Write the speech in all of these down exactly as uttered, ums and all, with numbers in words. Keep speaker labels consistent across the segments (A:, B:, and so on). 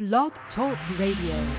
A: Blog Talk Radio.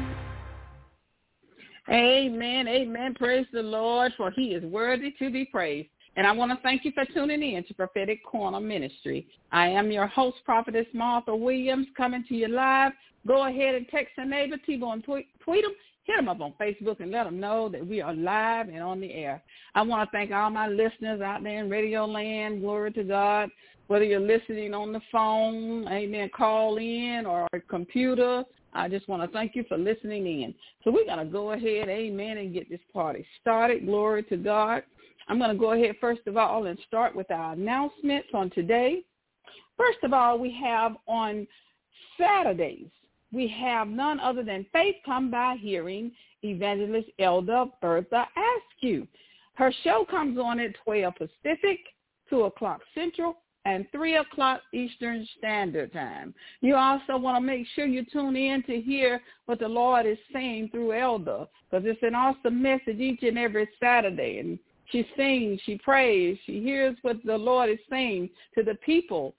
B: Amen, amen. Praise the Lord, for he is worthy to be praised. And I want to thank you for tuning in to Prophetic Corner Ministry. I am your host, Prophetess Martha Williams, coming to you live. Go ahead and text a neighbor, T-Bone, tweet, tweet them, hit them up on Facebook, and let them know that we are live and on the air. I want to thank all my listeners out there in Radio Land. Glory to God. Whether you're listening on the phone, amen, call in, or a computer, I just want to thank you for listening in. So we're going to go ahead, amen, and get this party started. Glory to God. I'm going to go ahead, first of all, and start with our announcements on today. First of all, we have on Saturdays, we have none other than Faith Come By Hearing, Evangelist Elder Bertha Askew. Her show comes on at twelve Pacific, two o'clock Central, and three o'clock Eastern Standard Time. You also want to make sure you tune in to hear what the Lord is saying through Elder, because it's an awesome message each and every Saturday. And she sings, she prays, she hears what the Lord is saying to the people.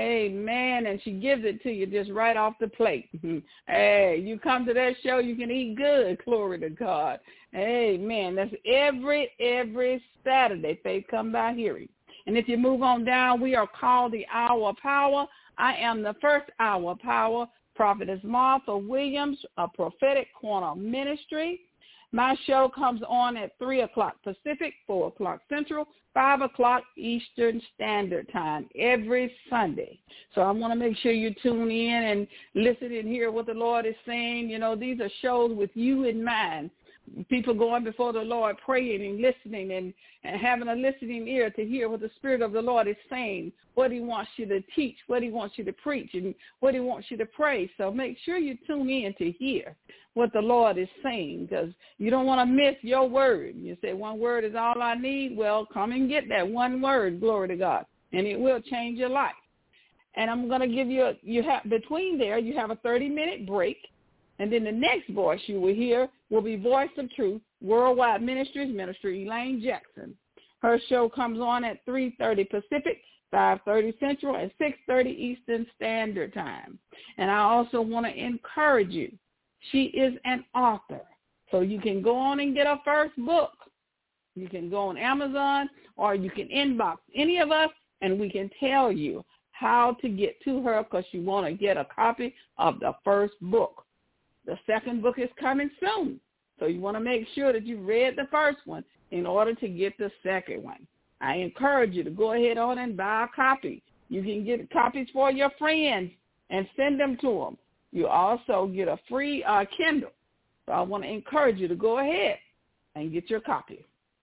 B: Amen. And she gives it to you just right off the plate. Hey, you come to that show, you can eat good. Glory to God. Amen. That's every, every Saturday, Faith Come By Hearing. And if you move on down, we are called the Hour of Power. I am the first Hour of Power, Prophetess Martha Williams, a Prophetic Corner Ministry. My show comes on at three o'clock Pacific, four o'clock Central, five o'clock Eastern Standard Time every Sunday. So I want to make sure you tune in and listen and hear what the Lord is saying. You know, these are shows with you in mind. People going before the Lord, praying and listening and, and having a listening ear to hear what the Spirit of the Lord is saying, what he wants you to teach, what he wants you to preach, and what he wants you to pray. So make sure you tune in to hear what the Lord is saying, because you don't want to miss your word. You say one word is all I need. Well, come and get that one word, glory to God, and it will change your life. And I'm going to give you, a, you have between there, you have a thirty-minute break. And then the next voice you will hear will be Voice of Truth, Worldwide Ministries, Minister Elaine Jackson. Her show comes on at three thirty Pacific, five thirty Central, and six thirty Eastern Standard Time. And I also want to encourage you. She is an author. So you can go on and get her first book. You can go on Amazon, or you can inbox any of us, and we can tell you how to get to her, because you want to get a copy of the first book. The second book is coming soon, so you want to make sure that you read the first one in order to get the second one. I encourage you to go ahead on and buy a copy. You can get copies for your friends and send them to them. You also get a free uh, Kindle, so I want to encourage you to go ahead and get your copy.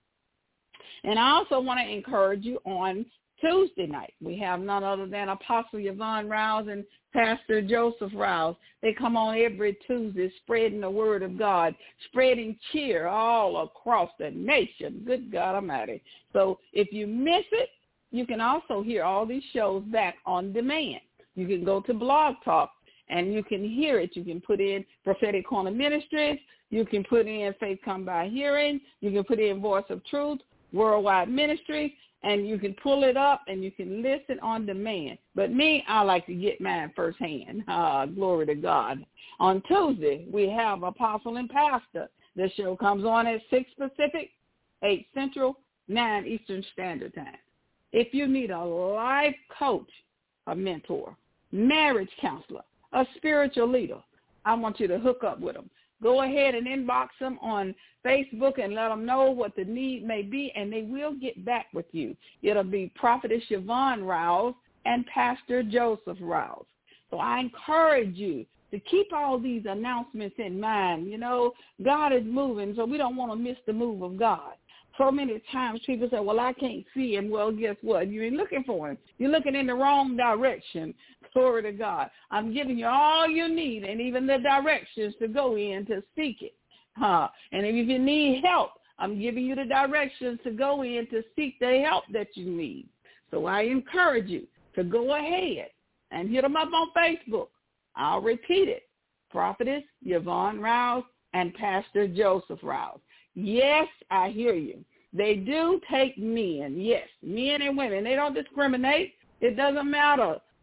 B: And I also want to encourage you on Tuesday night. We have none other than Apostle Yvonne Rouse and Pastor Joseph Rouse. They come on every Tuesday spreading the word of God, spreading cheer all across the nation. Good God Almighty. So if you miss it, you can also hear all these shows back on demand. You can go to Blog Talk and you can hear it. You can put in Prophetic Corner Ministries. You can put in Faith Come By Hearing. You can put in Voice of Truth, Worldwide Ministries. And you can pull it up and you can listen on demand. But me, I like to get mine firsthand. Uh, glory to God. On Tuesday, we have Apostle and Pastor. The show comes on at six Pacific, eight Central, nine Eastern Standard Time. If you need a life coach, a mentor, marriage counselor, a spiritual leader, I want you to hook up with them. Go ahead and inbox them on Facebook and let them know what the need may be, and they will get back with you. It'll be Prophetess Yvonne Rouse and Pastor Joseph Rouse. So I encourage you to keep all these announcements in mind. You know, God is moving, so we don't want to miss the move of God. So many times people say, well, I can't see him. Well, guess what? You ain't looking for him. You're looking in the wrong direction. Glory to God. I'm giving you all you need and even the directions to go in to seek it. Huh? And if you need help, I'm giving you the directions to go in to seek the help that you need. So I encourage you to go ahead and hit them up on Facebook. I'll repeat it. Prophetess Yvonne Rouse and Pastor Joseph Rouse. Yes, I hear you. They do take men, yes, men and women. They don't discriminate. It doesn't matter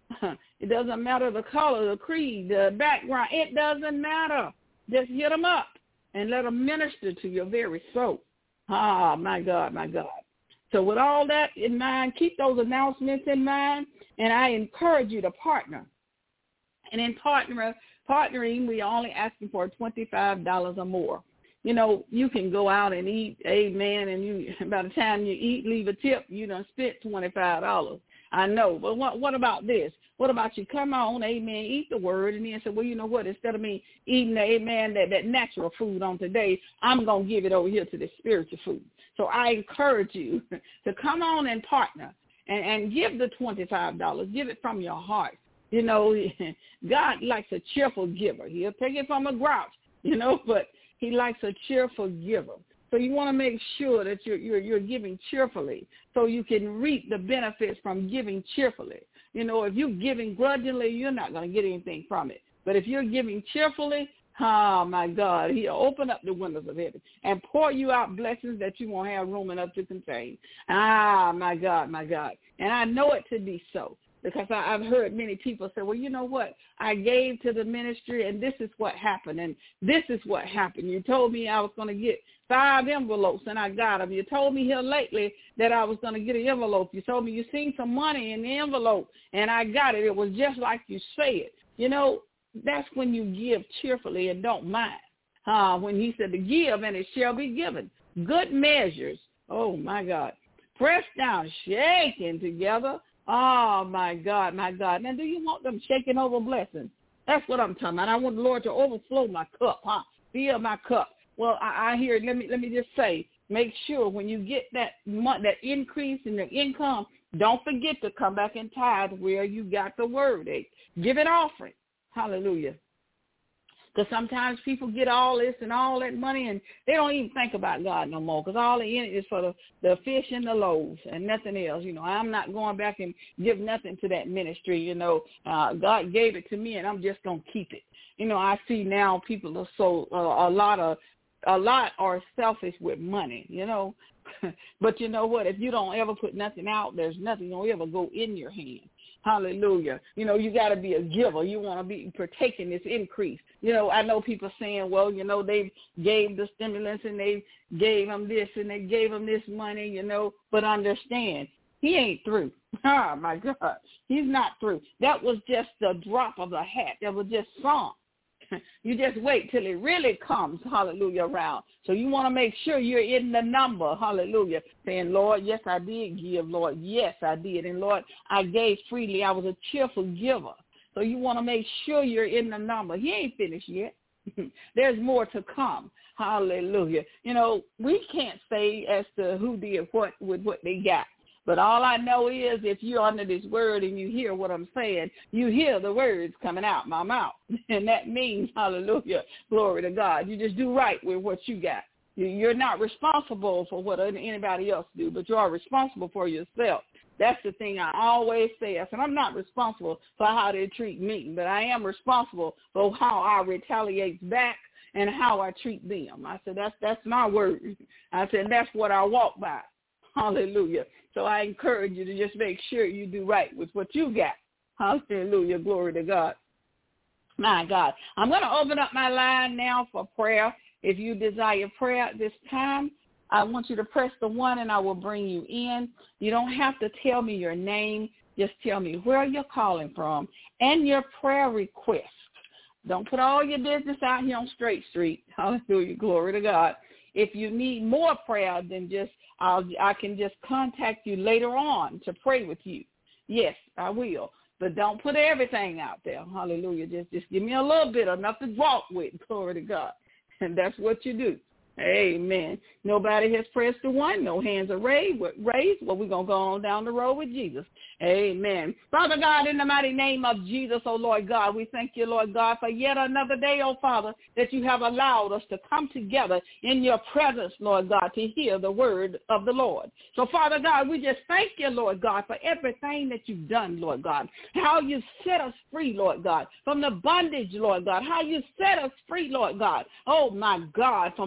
B: It doesn't matter the color, the creed, the background. It doesn't matter. Just hit them up and let them minister to your very soul. Ah, my God, my God. So with all that in mind, keep those announcements in mind, and I encourage you to partner. And in partner, partnering, we are only asking for twenty-five dollars or more. You know, you can go out and eat, amen, and you by the time you eat, leave a tip, you done spent twenty-five dollars. I know, but what what about this? What about you come on, amen, eat the word, and then say, well, you know what, instead of me eating, amen, that, that natural food on today, I'm going to give it over here to the spiritual food. So I encourage you to come on and partner and, and give the twenty-five dollars. Give it from your heart. You know, God likes a cheerful giver. He'll take it from a grouch, you know, but he likes a cheerful giver. So you want to make sure that you're, you're, you're giving cheerfully so you can reap the benefits from giving cheerfully. You know, if you're giving grudgingly, you're not going to get anything from it. But if you're giving cheerfully, oh, my God, he'll open up the windows of heaven and pour you out blessings that you won't have room enough to contain. Ah, my God, my God. And I know it to be so. Because I, I've heard many people say, well, you know what, I gave to the ministry and this is what happened and this is what happened. You told me I was going to get five envelopes and I got them. You told me here lately that I was going to get an envelope. You told me you seen some money in the envelope and I got it. It was just like you said. You know, that's when you give cheerfully and don't mind. Uh, when he said to give and it shall be given. Good measures. Oh, my God. Pressed down, shaken together. Oh, my God, my God. Now, do you want them shaking over blessings? That's what I'm talking about. I want the Lord to overflow my cup, huh? Fill my cup. Well, I, I hear, let me let me just say, make sure when you get that that increase in your income, don't forget to come back and tithe where you got the word. Eh? Give it offering. Hallelujah. Because sometimes people get all this and all that money, and they don't even think about God no more because all they in it is for the, the fish and the loaves and nothing else. You know, I'm not going back and give nothing to that ministry. You know, uh, God gave it to me, and I'm just going to keep it. You know, I see now people are so uh, a lot of a lot are selfish with money, you know. But you know what? If you don't ever put nothing out, there's nothing going to ever go in your hand. Hallelujah. You know, you got to be a giver. You want to be partaking this increase. You know, I know people saying, well, you know, they gave the stimulus and they gave them this and they gave them this money, you know, but understand, he ain't through. Oh, my God. He's not through. That was just the drop of a hat. That was just some. You just wait till it really comes, hallelujah, around. So you want to make sure you're in the number, hallelujah, saying, Lord, yes, I did give, Lord. Yes, I did. And, Lord, I gave freely. I was a cheerful giver. So you want to make sure you're in the number. He ain't finished yet. There's more to come. Hallelujah. You know, we can't say as to who did what with what they got. But all I know is if you're under this word and you hear what I'm saying, you hear the words coming out my mouth. And that means, hallelujah, glory to God. You just do right with what you got. You're not responsible for what anybody else do, but you are responsible for yourself. That's the thing I always say. I said, I'm not responsible for how they treat me, but I am responsible for how I retaliate back and how I treat them. I said, that's that's my word. I said, that's what I walk by. Hallelujah. So I encourage you to just make sure you do right with what you got. Hallelujah. Glory to God. My God. I'm going to open up my line now for prayer. If you desire prayer at this time, I want you to press the one and I will bring you in. You don't have to tell me your name. Just tell me where you're calling from and your prayer request. Don't put all your business out here on Straight Street. Hallelujah. Glory to God. If you need more prayer than just, I'll, I can just contact you later on to pray with you. Yes, I will. But don't put everything out there. Hallelujah. Just, just give me a little bit, enough to walk with. Glory to God. And that's what you do. Amen. Nobody has pressed the one. No hands are raised. raised. Well, we're going to go on down the road with Jesus. Amen. Father God, in the mighty name of Jesus, oh Lord God, we thank you, Lord God, for yet another day, oh Father, that you have allowed us to come together in your presence, Lord God, to hear the word of the Lord. So, Father God, we just thank you, Lord God, for everything that you've done, Lord God, how you set us free, Lord God, from the bondage, Lord God, how you set us free, Lord God, oh my God, from begging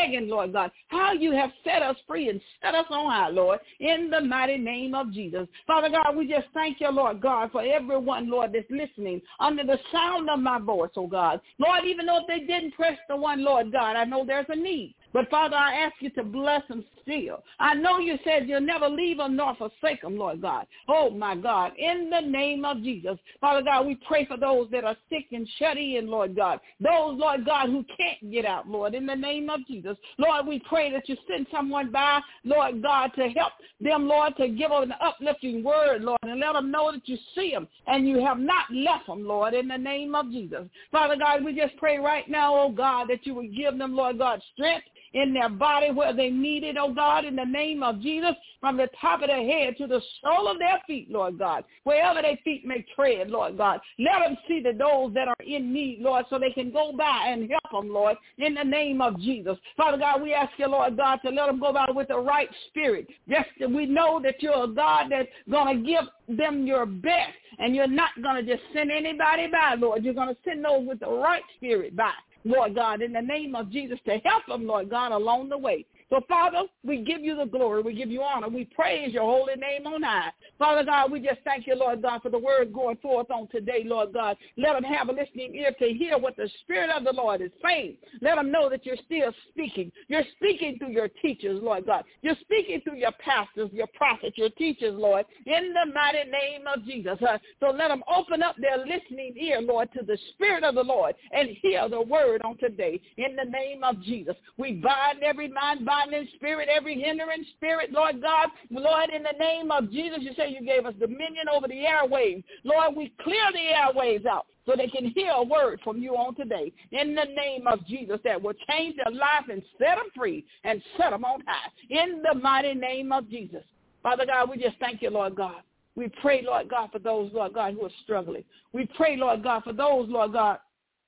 B: bragging, Lord God, how you have set us free and set us on high, Lord, in the mighty name of Jesus. Father God, we just thank you, Lord God, for everyone, Lord, that's listening under the sound of my voice, oh God. Lord, even though if they didn't press the one, Lord God, I know there's a need. But, Father, I ask you to bless them still. I know you said you'll never leave them nor forsake them, Lord God. Oh, my God, in the name of Jesus. Father God, we pray for those that are sick and shut in, Lord God. Those, Lord God, who can't get out, Lord, in the name of Jesus. Lord, we pray that you send someone by, Lord God, to help them, Lord, to give them an uplifting word, Lord, and let them know that you see them and you have not left them, Lord, in the name of Jesus. Father God, we just pray right now, oh God, that you would give them, Lord God, strength in their body where they need it, oh God, in the name of Jesus, from the top of their head to the sole of their feet, Lord God, wherever their feet may tread, Lord God. Let them see the those that are in need, Lord, so they can go by and help them, Lord, in the name of Jesus. Father God, we ask you, Lord God, to let them go by with the right spirit. Yes, we know that you're a God that's going to give them your best, and you're not going to just send anybody by, Lord. You're going to send those with the right spirit by, Lord God, in the name of Jesus, to help them, Lord God, along the way. So, Father, we give you the glory. We give you honor. We praise your holy name on high. Father God, we just thank you, Lord God, for the word going forth on today, Lord God. Let them have a listening ear to hear what the Spirit of the Lord is saying. Let them know that you're still speaking. You're speaking through your teachers, Lord God. You're speaking through your pastors, your prophets, your teachers, Lord, in the mighty name of Jesus. Uh, so let them open up their listening ear, Lord, to the Spirit of the Lord and hear the word on today. In the name of Jesus, we bind every mind, bind spirit, every hindering spirit, Lord God. Lord, in the name of Jesus, you say you gave us dominion over the airwaves. Lord, we clear the airwaves out so they can hear a word from you on today. In the name of Jesus, that will change their life and set them free and set them on high. In the mighty name of Jesus. Father God, we just thank you, Lord God. We pray, Lord God, for those, Lord God, who are struggling. We pray, Lord God, for those, Lord God,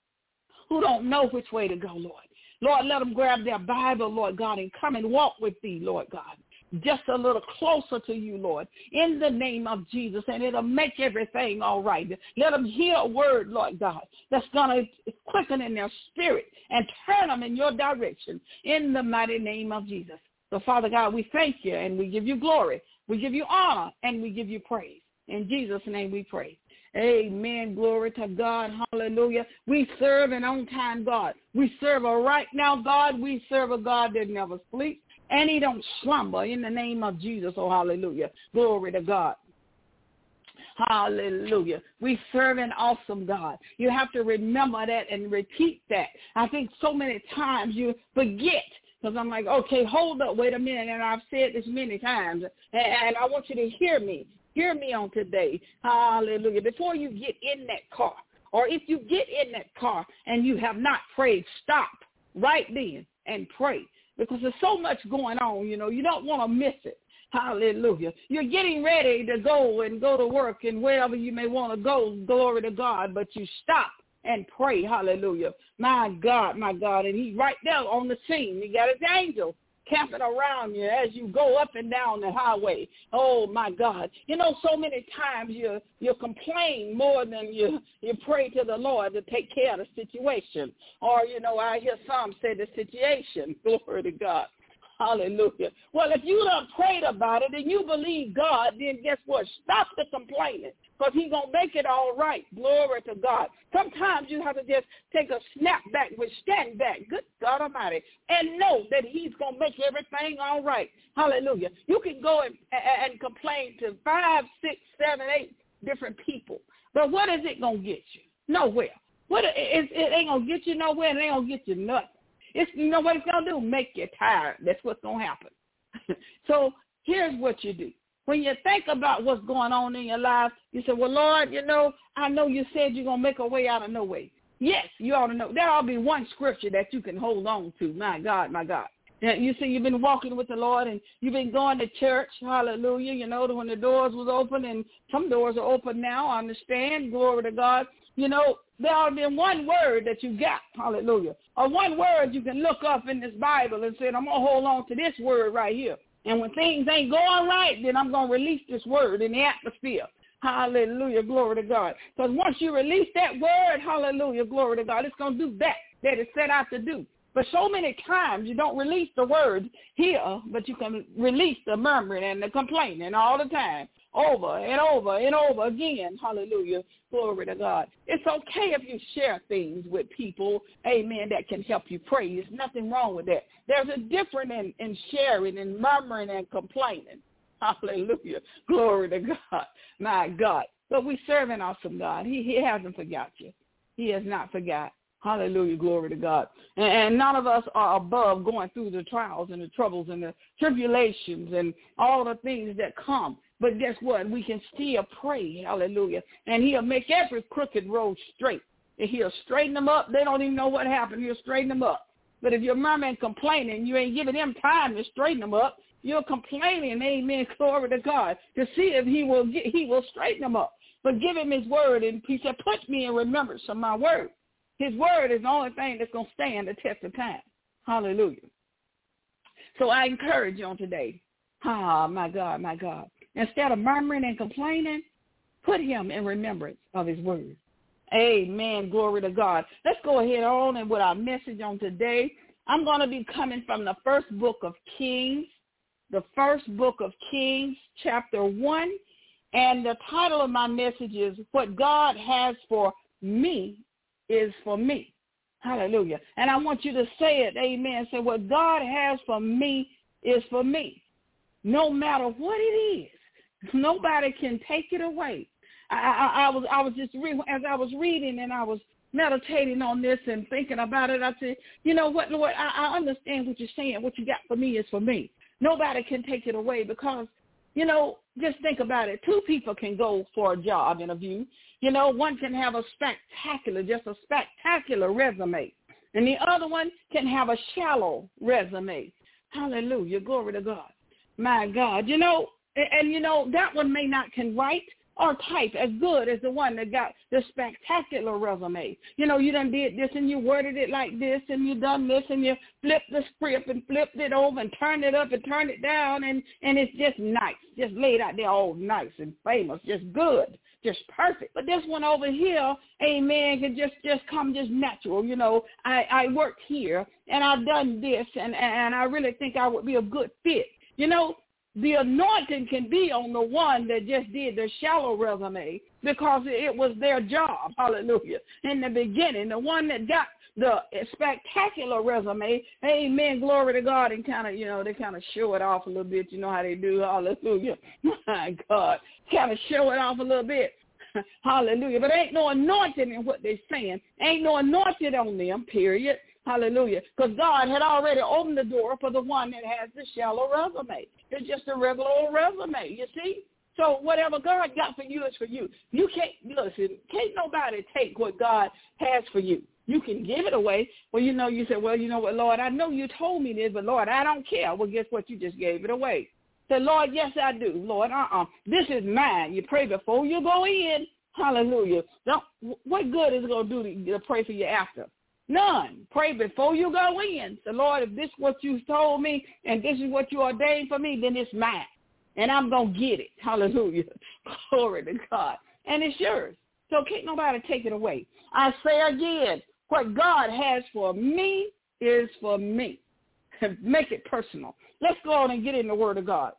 B: who don't know which way to go, Lord. Lord, let them grab their Bible, Lord God, and come and walk with thee, Lord God, just a little closer to you, Lord, in the name of Jesus, and it'll make everything all right. Let them hear a word, Lord God, that's going to quicken in their spirit and turn them in your direction in the mighty name of Jesus. So, Father God, we thank you, and we give you glory. We give you honor, and we give you praise. In Jesus' name we pray. Amen. Glory to God. Hallelujah. We serve an on-time God. We serve a right now God. We serve a God that never sleeps, and he don't slumber in the name of Jesus. Oh, hallelujah. Glory to God. Hallelujah. We serve an awesome God. You have to remember that and repeat that. I think so many times you forget. Because I'm like, okay, hold up, wait a minute. And I've said this many times, and I want you to hear me. Hear me on today. Hallelujah. Before you get in that car, or if you get in that car and you have not prayed, stop right then and pray. Because there's so much going on, you know. You don't want to miss it. Hallelujah. You're getting ready to go and go to work and wherever you may want to go, glory to God, but you stop and pray. Hallelujah. My God, my God. And he's right there on the scene. He got his angels camping around you as you go up and down the highway. Oh, my God. You know, so many times you you complain more than you, you pray to the Lord to take care of the situation. Or, you know, I hear some say the situation. Glory to God. Hallelujah. Well, if you done prayed about it and you believe God, then guess what? Stop the complaining, because he's going to make it all right. Glory to God. Sometimes you have to just take a snap back, but stand back. Good God Almighty. And know that he's going to make everything all right. Hallelujah. You can go and, and complain to five, six, seven, eight different people. But what is it going to get you? Nowhere. What it, it ain't going to get you nowhere, and it ain't going to get you nothing. It's, you know what it's going to do? Make you tired. That's what's going to happen. So here's what you do. When you think about what's going on in your life, you say, well, Lord, you know, I know you said you're going to make a way out of no way. Yes, you ought to know. There ought to be one scripture that you can hold on to. My God, my God. Now, you see, you've been walking with the Lord, and you've been going to church. Hallelujah. You know, when the doors was open, and some doors are open now, I understand. Glory to God. You know, there ought to be one word that you got, hallelujah, or one word you can look up in this Bible and say, I'm going to hold on to this word right here. And when things ain't going right, then I'm going to release this word in the atmosphere. Hallelujah, glory to God. Because once you release that word, hallelujah, glory to God, it's going to do that that it's set out to do. But so many times you don't release the words here, but you can release the murmuring and the complaining all the time, over and over and over again. Hallelujah. Glory to God. It's okay if you share things with people, amen, that can help you pray. There's nothing wrong with that. There's a difference in, in sharing and murmuring and complaining. Hallelujah. Glory to God. My God. But we serve an awesome God. He, he hasn't forgot you. He has not forgot. Hallelujah. Glory to God. And, and none of us are above going through the trials and the troubles and the tribulations and all the things that come. But guess what? We can still pray. Hallelujah. And he'll make every crooked road straight. And he'll straighten them up. They don't even know what happened. He'll straighten them up. But if you're murmuring and complaining, you ain't giving him time to straighten them up. You're complaining, amen, glory to God, to see if he will get, he will straighten them up. But give him his word, and he said, put me in remembrance of my word. His word is the only thing that's going to stand the test of time. Hallelujah. So I encourage you on today. Ah, my God, my God. Instead of murmuring and complaining, put him in remembrance of his word. Amen. Glory to God. Let's go ahead on and with our message on today. I'm going to be coming from the first book of Kings, the first book of Kings, chapter one. And the title of my message is, What God Has for Me is for me. Hallelujah. And I want you to say it, amen. Say, what God has for me is for me. No matter what it is, nobody can take it away. I, I, I was I was just re- as I was reading and I was meditating on this and thinking about it, I said, you know what, Lord, I, I understand what you're saying. What you got for me is for me. Nobody can take it away because, you know, just think about it. Two people can go for a job interview. You know, one can have a spectacular, just a spectacular resume. And the other one can have a shallow resume. Hallelujah. Glory to God. My God. You know, and, and you know, that one may not can write or type as good as the one that got the spectacular resume. You know, you done did this and you worded it like this and you done this and you flipped the script and flipped it over and turned it up and turned it down and, and it's just nice, just laid out there all nice and famous, just good, just perfect. But this one over here, amen, can just, just come just natural. You know, I, I worked here and I've done this and, and I really think I would be a good fit. You know, the anointing can be on the one that just did the shallow resume because it was their job, hallelujah, in the beginning. The one that got the spectacular resume, amen, glory to God, and kind of, you know, they kind of show it off a little bit. You know how they do, hallelujah, my God, kind of show it off a little bit, hallelujah. But ain't no anointing in what they're saying. Ain't no anointing on them, period. Hallelujah. Because God had already opened the door for the one that has the shallow resume. It's just a regular old resume, you see? So whatever God got for you is for you. You can't, listen, can't nobody take what God has for you. You can give it away. Well, you know, you say, well, you know what, Lord, I know you told me this, but Lord, I don't care. Well, guess what? You just gave it away. Say, Lord, yes, I do. Lord, uh-uh. This is mine. You pray before you go in. Hallelujah. Don't, what good is it going to do to pray for you after? None. Pray before you go in. So, Lord, if this is what you told me and this is what you ordained for me, then it's mine. And I'm going to get it. Hallelujah. Glory to God. And it's yours. So can't nobody take it away. I say again, what God has for me is for me. Make it personal. Let's go on and get in the Word of God.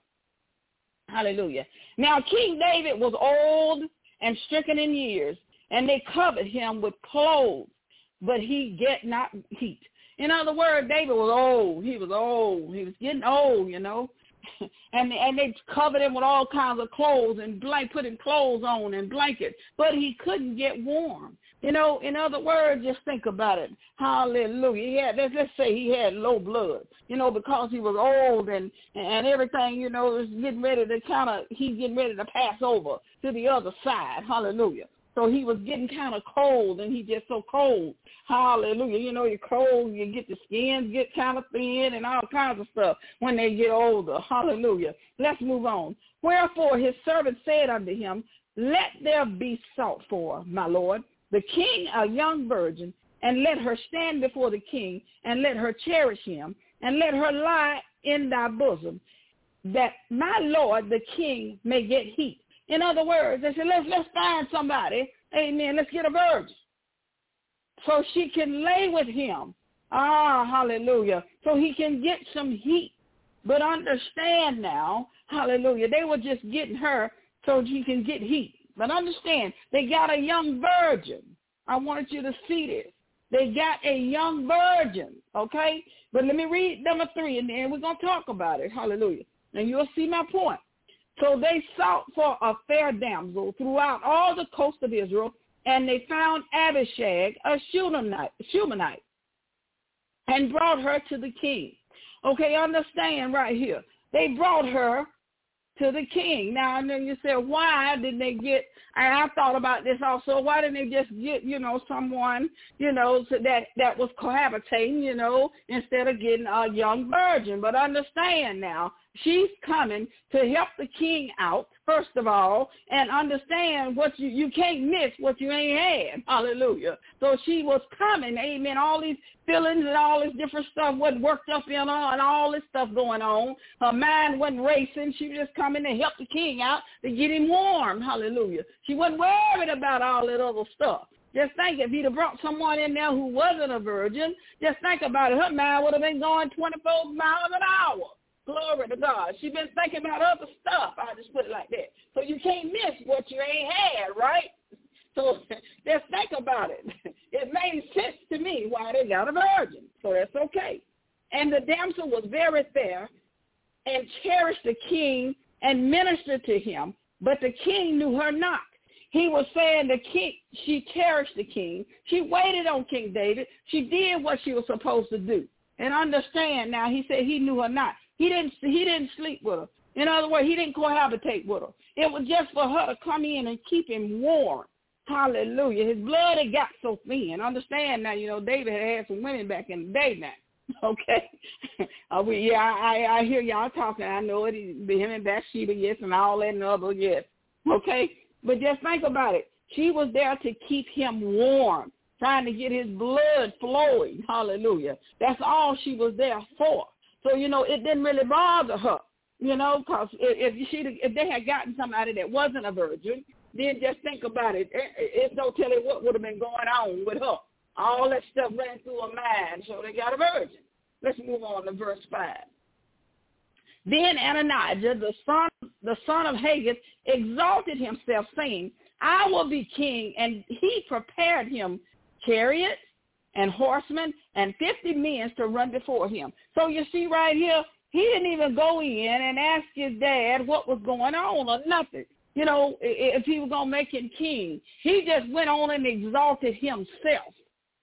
B: Hallelujah. Now, King David was old and stricken in years, and they covered him with clothes, but he get not heat. In other words, David was old. He was old. He was getting old, you know. and and they covered him with all kinds of clothes and blank, putting clothes on and blankets, but he couldn't get warm. You know, in other words, just think about it. Hallelujah. He had, let's, let's say he had low blood, you know, because he was old and, and everything, you know, was getting ready to kind of, he's getting ready to pass over to the other side. Hallelujah. So he was getting kind of cold, and he just so cold. Hallelujah. You know, you're cold, you get the skin get kind of thin and all kinds of stuff when they get older. Hallelujah. Let's move on. Wherefore his servant said unto him, let there be sought for, my lord, the king a young virgin, and let her stand before the king, and let her cherish him, and let her lie in thy bosom, that my lord the king may get heat. In other words, they said, let's, let's find somebody, amen, let's get a virgin, so she can lay with him Ah, hallelujah. So he can get some heat. But understand now, hallelujah, they were just getting her so he can get heat. But understand, they got a young virgin. I wanted you to see this. They got a young virgin, okay? But let me read number three, and then we're going to talk about it. Hallelujah. And you'll see my point. So they sought for a fair damsel throughout all the coast of Israel, and they found Abishag, a Shunammite, Shunammite, and brought her to the king. Okay, understand right here. They brought her to the king. Now, and then you say, why did they get, and I thought about this also, why didn't they just get, you know, someone, you know, so that, that was cohabitating, you know, instead of getting a young virgin? But understand now, she's coming to help the king out, first of all, and understand what you, you can't miss what you ain't had. Hallelujah. So she was coming, amen, all these feelings and all this different stuff wasn't worked up in her and all this stuff going on. Her mind wasn't racing. She was just coming to help the king out to get him warm. Hallelujah. She wasn't worried about all that other stuff. Just think, if he'd have brought someone in there who wasn't a virgin, just think about it. Her mind would have been going twenty-four miles an hour. Glory to God. She's been thinking about other stuff. I'll just put it like that. So you can't miss what you ain't had, right? So just think about it. It made sense to me why they got a virgin. So that's okay. And the damsel was very fair and cherished the king and ministered to him, but the king knew her not. He was saying the king, she cherished the king. She waited on King David. She did what she was supposed to do. And understand now, he said he knew her not. He didn't he didn't sleep with her. In other words, he didn't cohabitate with her. It was just for her to come in and keep him warm. Hallelujah. His blood had got so thin. Understand now, you know, David had had some women back in the day now. Okay. uh, we, yeah, I, I hear y'all talking. I know it. Him and Bathsheba, yes, and all that and other, yes. Okay. But just think about it. She was there to keep him warm, trying to get his blood flowing. Hallelujah. That's all she was there for. So, you know, it didn't really bother her, you know, because if, if, she, if they had gotten somebody that wasn't a virgin, then just think about it. it it's no telling what would have been going on with her. All that stuff ran through her mind, so they got a virgin. Let's move on to verse five. Then Adonijah, the son, the son of Haggith, exalted himself, saying, I will be king, and he prepared him chariots and horsemen and fifty men to run before him. So you see right here, he didn't even go in and ask his dad what was going on or nothing. You know, if he was going to make him king, he just went on and exalted himself.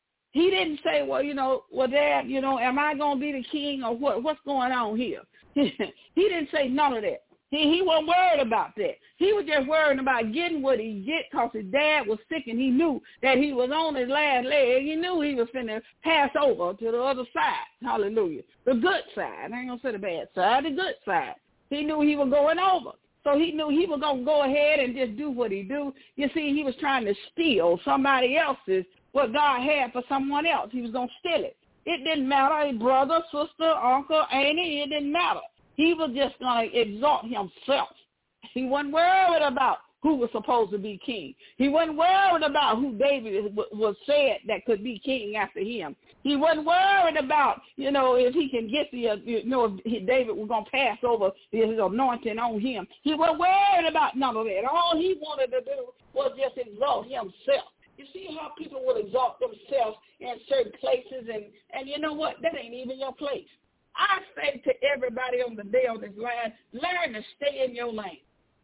B: He didn't say, well, you know, well, Dad, you know, am I going to be the king or what? What's going on here? He didn't say none of that. He, he wasn't worried about that. He was just worried about getting what he get because his dad was sick and he knew that he was on his last leg. He knew he was finna pass over to the other side. Hallelujah. The good side. I ain't going to say the bad side, the good side. He knew he was going over. So he knew he was going to go ahead and just do what he do. You see, he was trying to steal somebody else's, what God had for someone else. He was going to steal it. It didn't matter, his brother, sister, uncle, auntie, it didn't matter. He was just going to exalt himself. He wasn't worried about who was supposed to be king. He wasn't worried about who David was said that could be king after him. He wasn't worried about, you know, if he can get the, uh, you know, if David was going to pass over his anointing on him. He wasn't worried about none of that. All he wanted to do was just exalt himself. You see how people will exalt themselves in certain places, and, and you know what? That ain't even your place. I say to everybody on the day on this line, learn to stay in your lane.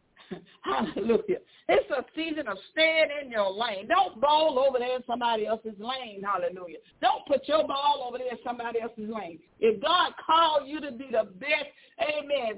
B: Hallelujah. It's a season of staying in your lane. Don't ball over there in somebody else's lane. Hallelujah. Don't put your ball over there in somebody else's lane. If God called you to be the best, amen,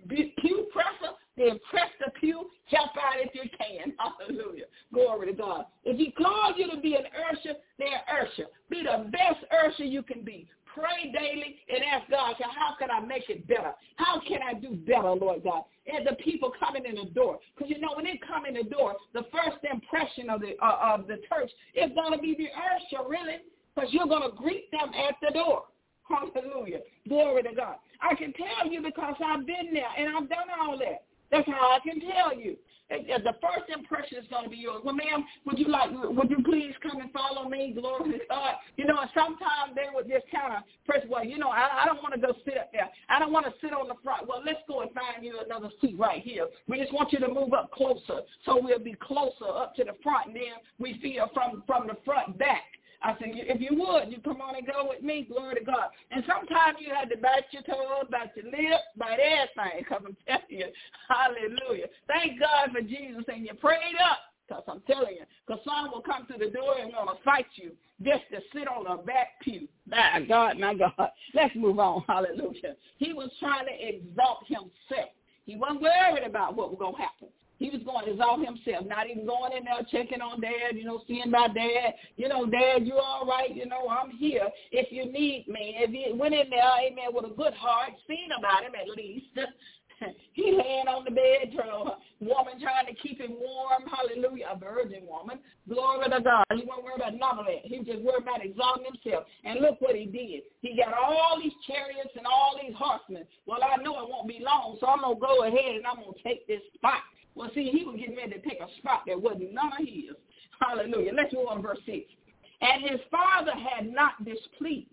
B: pew presser, then press the pew, help out if you can. Hallelujah. Glory to God. If he called you to be an usher, then usher. Be the best usher you can be. Pray daily and ask God, how can I make it better? How can I do better, Lord God? And the people coming in the door. Because, you know, when they come in the door, the first impression of the uh, of the church is going to be the usher, really, because you're going to greet them at the door. Hallelujah. Glory to God. I can tell you because I've been there and I've done all that. That's how I can tell you. The first impression is going to be yours. Well, ma'am, would you like, would you please come and follow me? Glory to God. You know, and sometimes they would just to press, well, you know, I, I don't want to go sit up there. I don't want to sit on the front. Well, let's go and find you another seat right here. We just want you to move up closer so we'll be closer up to the front, and then we feel from, from the front back. I said, if you would, you come on and go with me, glory to God. And sometimes you had to bite your toes, bite your lips, bite everything, because I'm telling you, hallelujah. Thank God for Jesus, and you prayed up, because I'm telling you, because some will come through the door and want to fight you just to sit on a back pew. My God, my God. Let's move on, hallelujah. He was trying to exalt himself. He wasn't worried about what was going to happen. He was going to exalt himself, not even going in there checking on Dad, you know, seeing about Dad. You know, Dad, you all right? You know, I'm here if you need me. If he went in there, amen, with a good heart, seen about him at least. He laying on the bed, woman trying to keep him warm, hallelujah, a virgin woman. Glory to God. He wasn't worried about none of that. He was just worried about exalting himself. And look what he did. He got all these chariots and all these horsemen. Well, I know it won't be long, so I'm going to go ahead and I'm going to take this spot. Well, see, he was getting ready to take a spot that wasn't none of his. Hallelujah. Let's go on verse six. And his father had not displeased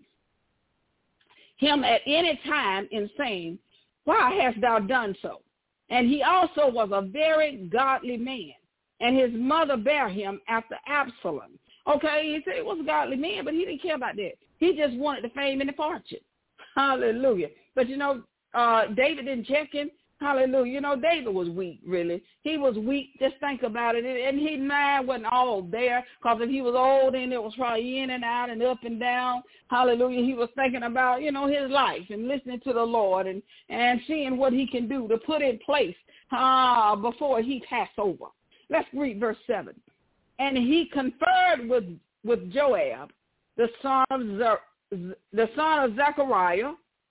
B: him at any time in saying, why hast thou done so? And he also was a very godly man, and his mother bare him after Absalom. Okay, he said he was a godly man, but he didn't care about that. He just wanted the fame and the fortune. Hallelujah. But, you know, uh, David didn't check him. Hallelujah. You know, David was weak, really. He was weak. Just think about it. And his mind wasn't all there, because if he was old, then it was probably in and out and up and down. Hallelujah. He was thinking about, you know, his life and listening to the Lord and, and seeing what he can do to put in place uh, before he passed over. Let's read verse seven. And he conferred with, with Joab, the son of Zer, the son of Zechariah,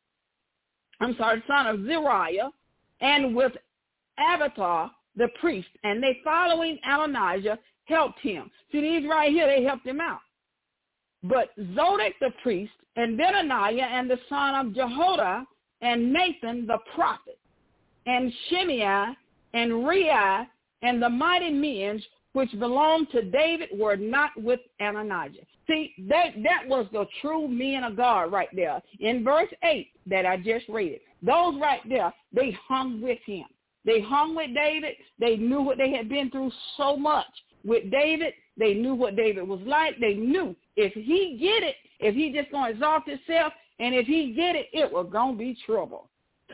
B: I'm sorry, the son of Zeriah, and with Abiathar the priest, and they following Adonijah helped him. See, these right here, they helped him out. But Zodek the priest, and Benaniah, and the son of Jehoiada, and Nathan the prophet, and Shimei, and Rei, and the mighty men which belonged to David were not with Adonijah. See, that, that was the true men of God right there. In verse eight that I just read, those right there, they hung with him. They hung with David. They knew what they had been through so much. With David, they knew what David was like. They knew if he get it, if he just going to exalt himself, and if he get it, it was going to be trouble.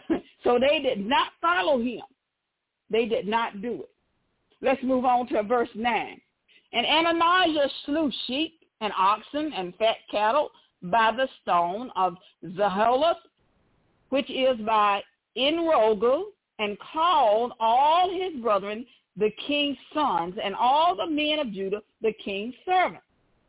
B: So they did not follow him. They did not do it. Let's move on to verse nine. And Adonijah slew sheep and oxen and fat cattle by the stone of Zeholos, which is by Enrogel, and called all his brethren the king's sons, and all the men of Judah the king's servants.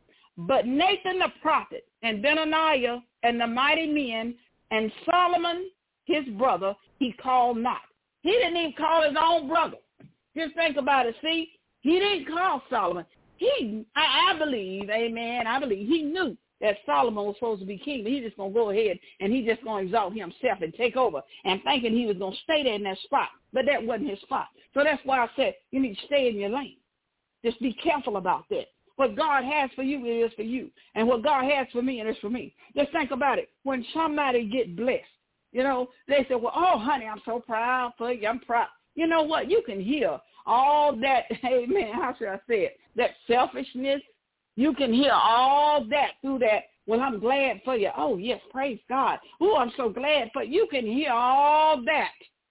B: But Nathan the prophet, and Benaniah, and the mighty men, and Solomon his brother, he called not. He didn't even call his own brother. Just think about it. See, he didn't call Solomon. He, I, I believe, amen, I believe he knew that Solomon was supposed to be king, but he's just going to go ahead and he's just going to exalt himself and take over, and thinking he was going to stay there in that spot. But that wasn't his spot. So that's why I said you need to stay in your lane. Just be careful about that. What God has for you, it is for you. And what God has for me, it is for me. Just think about it. When somebody get blessed, you know, they say, well, oh, honey, I'm so proud for you. I'm proud. You know what? You can hear all that, amen, how should I say it, that selfishness. You can hear all that through that. Well, I'm glad for you. Oh, yes, praise God. Oh, I'm so glad for you. You can hear all that.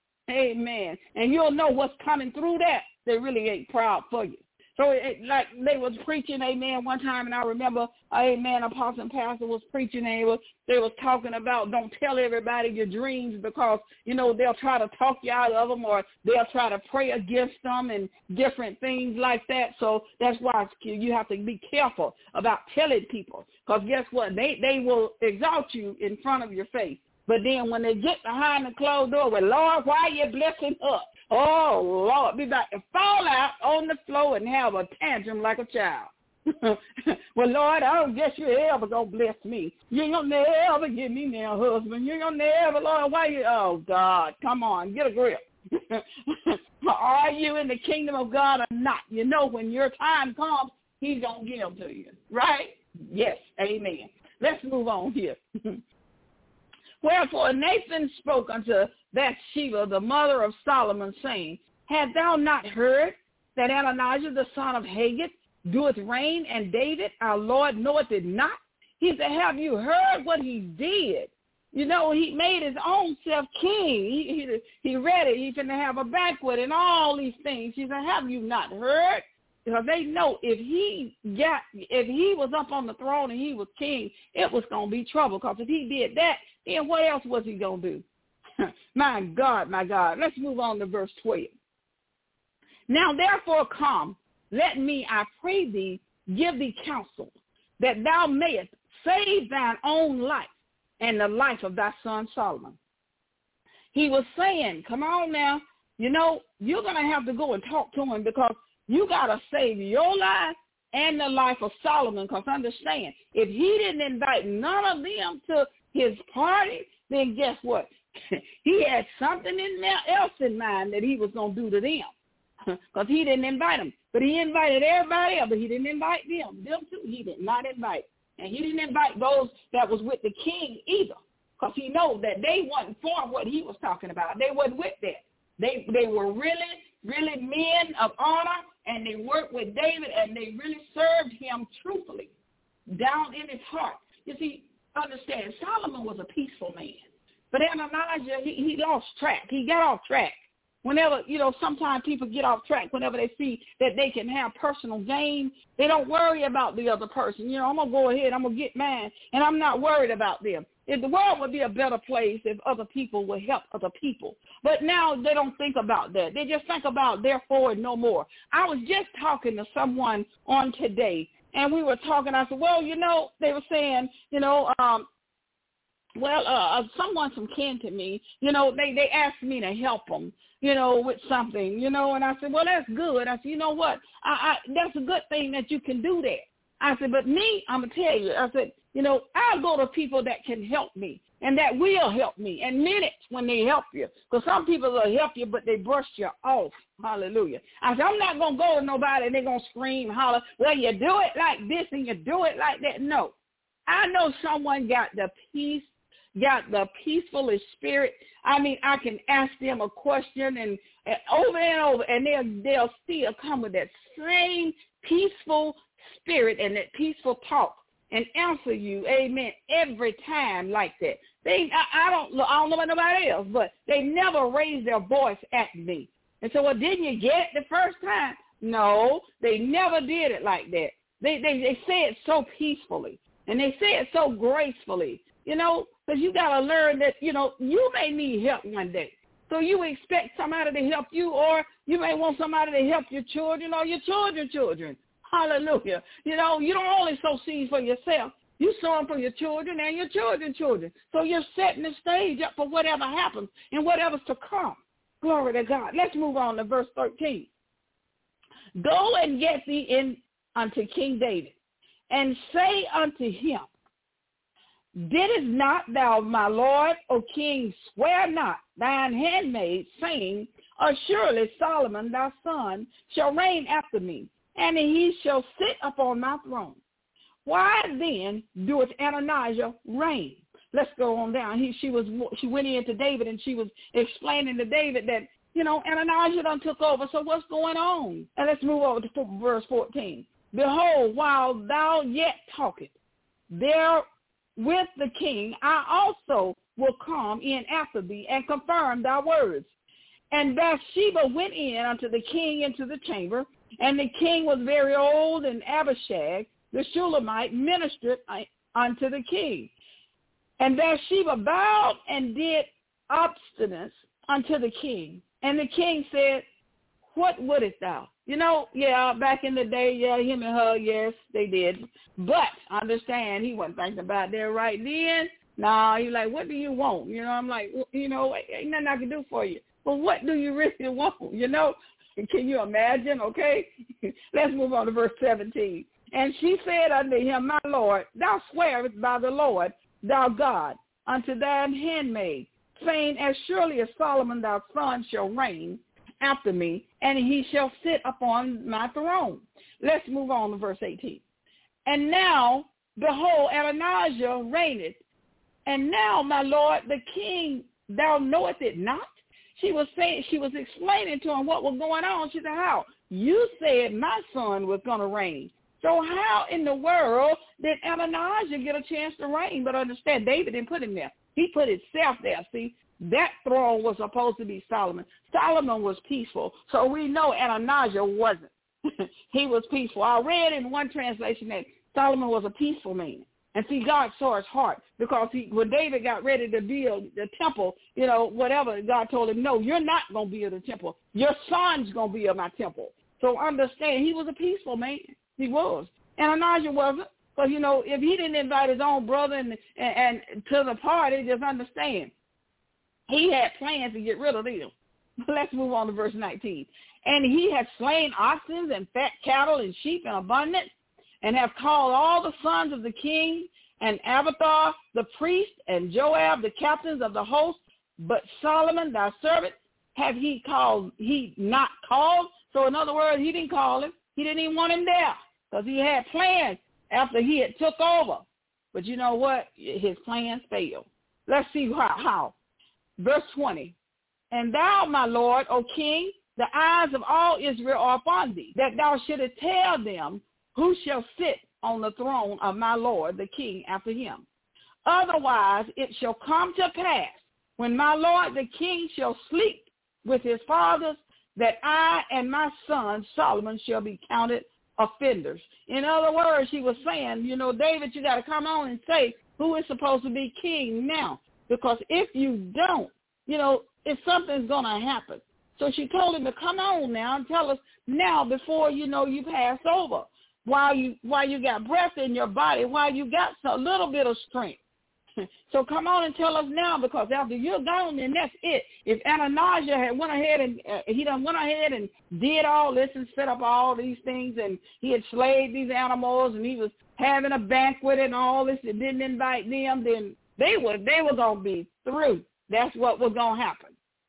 B: Amen. And you'll know what's coming through that. They really ain't proud for you. So, it, like they was preaching, amen, one time, and I remember, amen, Apostle and Pastor was preaching, and they was, they was talking about don't tell everybody your dreams because, you know, they'll try to talk you out of them, or they'll try to pray against them and different things like that. So that's why you have to be careful about telling people, because guess what? They, they will exalt you in front of your face. But then when they get behind the closed door, well, Lord, why are you blessing us? Oh, Lord, be about to fall out on the floor and have a tantrum like a child. Well, Lord, I don't guess you're ever going to bless me. You ain't going to never give me now, husband. You ain't going to never, Lord, why you? Oh, God, come on, get a grip. Are you in the kingdom of God or not? You know when your time comes, he's going to give to you, right? Yes, amen. Let's move on here. Wherefore Nathan spoke unto Bathsheba, the mother of Solomon, saying, Hast thou not heard that Adonijah the son of Haggith doeth reign, and David our Lord knoweth it not? He said, have you heard what he did? You know, he made his own self king. He, he, he read it. He's going to have a banquet and all these things. He said, have you not heard? Because they know if he got, if he was up on the throne and he was king, it was going to be trouble. Because if he did that, then what else was he going to do? My God, my God. Let's move on to verse twelve. Now therefore come, let me, I pray thee, give thee counsel, that thou mayest save thine own life and the life of thy son Solomon. He was saying, come on now, you know, you're going to have to go and talk to him because you got to save your life and the life of Solomon. Because understand, if he didn't invite none of them to his party, then guess what? He had something in there else in mind that he was going to do to them because he didn't invite them. But he invited everybody else, but he didn't invite them. Them too, he did not invite. And he didn't invite those that was with the king either because he knows that they wasn't for what he was talking about. They wasn't with that. They, they were really, really men of honor, and they worked with David, and they really served him truthfully down in his heart. You see, understand, Solomon was a peaceful man. But Adonijah, he, he lost track. He got off track. Whenever, you know, sometimes people get off track whenever they see that they can have personal gain. They don't worry about the other person. You know, I'm going to go ahead, I'm going to get mine, and I'm not worried about them. If the world would be a better place if other people would help other people. But now they don't think about that. They just think about therefore and no more. I was just talking to someone on today, and we were talking. I said, well, you know, they were saying, you know, um, well, uh, someone from kin to me, you know, they, they asked me to help them, you know, with something, you know, and I said, well, that's good. I said, you know what, I, I, that's a good thing that you can do that. I said, but me, I'm going to tell you, I said, you know, I'll go to people that can help me and that will help me and mean it when they help you. Because some people will help you, but they brush you off. Hallelujah. I said, I'm not going to go to nobody and they're going to scream, holler, well, you do it like this and you do it like that. No. I know someone got the peace, got the peacefulest spirit. I mean, I can ask them a question and, and over and over, and they'll, they'll still come with that same peaceful spirit and that peaceful talk and answer you, amen, every time like that. They, I, I don't, I don't know about nobody else, but they never raised their voice at me. And so, well, didn't you get it the first time? No, they never did it like that. They, they, they say it so peacefully, and they say it so gracefully, you know, because you got to learn that, you know, you may need help one day. So you expect somebody to help you, or you may want somebody to help your children or your children's children. Hallelujah. You know, you don't only sow seeds for yourself. You sow them for your children and your children's children. So you're setting the stage up for whatever happens and whatever's to come. Glory to God. Let's move on to verse thirteen. Go and get thee in unto King David, and say unto him, didst not thou, my lord, O king, swear not thine handmaid, saying, assuredly Solomon thy son shall reign after me, and he shall sit upon my throne. Why then doeth Adonijah reign? Let's go on down. He, she was, she went in to David, and she was explaining to David that, you know, Adonijah done took over, so what's going on? And let's move over to verse fourteen. Behold, while thou yet talkest, there with the king, I also will come in after thee and confirm thy words. And Bathsheba went in unto the king into the chamber, and the king was very old, and Abishag, the Shulamite, ministered unto the king. And Bathsheba bowed and did obstinance unto the king. And the king said, what wouldest thou? You know, yeah, back in the day, yeah, him and her, yes, they did. But understand, he wasn't thinking about that right then. Nah, he's like, what do you want? You know, I'm like, well, you know, ain't nothing I can do for you. But what do you really want? You know, can you imagine? Okay, let's move on to verse seventeen. And she said unto him, my lord, thou swearest by the Lord, thou God, unto thine handmaid, saying, as surely as Solomon thy son shall reign after me, and he shall sit upon my throne. Let's move on to verse eighteen. And now behold, Adonijah reigneth. And now, my Lord, the king, thou knowest it not? She was saying, she was explaining to him what was going on. She said, how? You said my son was going to reign. So how in the world did Adonijah get a chance to reign? But understand, David didn't put him there. He put himself there. See, that throne was supposed to be Solomon. Solomon was peaceful. So we know Adonijah wasn't. He was peaceful. I read in one translation that Solomon was a peaceful man. And see, God saw his heart because he, when David got ready to build the temple, you know, whatever, God told him, no, you're not going to build a temple. Your son's going to build my temple. So understand, he was a peaceful man. He was. And Adonijah wasn't. Because, you know, if he didn't invite his own brother and, and, and to the party, just understand, he had plans to get rid of them. Let's move on to verse nineteen. And he had slain oxen and fat cattle and sheep in abundance, and have called all the sons of the king, and Abiathar the priest, and Joab the captains of the host. But Solomon thy servant have he called, he not called. So in other words, he didn't call him. He didn't even want him there because he had plans after he had took over. But you know what? His plans failed. Let's see how. how. Verse twenty. And thou, my Lord, O king, the eyes of all Israel are upon thee, that thou shouldest tell them who shall sit on the throne of my Lord, the king, after him. Otherwise it shall come to pass, when my Lord the king shall sleep with his fathers, that I and my son Solomon shall be counted offenders. In other words, he was saying, you know, David, you got to come on and say who is supposed to be king now. Because if you don't, you know, if something's going to happen. So she told him to come on now and tell us now before, you know, you pass over. While you while you got breath in your body, while you got a little bit of strength. So come on and tell us now, because after you're gone, then that's it. If Adonijah had went ahead and uh, he done went ahead and did all this and set up all these things, and he had slayed these animals, and he was having a banquet and all this, and didn't invite them, then they were they were gonna be through. That's what was gonna happen.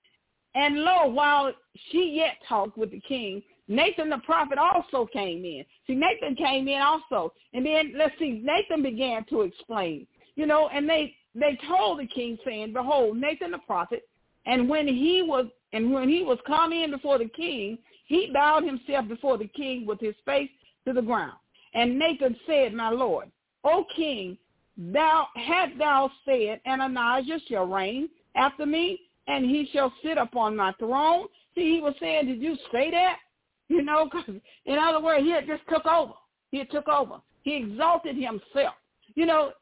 B: And lo, while she yet talked with the king, Nathan the prophet also came in. See, Nathan came in also. And then, let's see, Nathan began to explain, you know, and they, they told the king, saying, behold, Nathan the prophet, and when he was and when he was come in before the king, he bowed himself before the king with his face to the ground. And Nathan said, my Lord, O king, thou hast thou said, Adonijah shall reign after me, and he shall sit upon my throne. See, he was saying, did you say that? You know, because in other words, he had just took over. He had took over. He exalted himself. You know,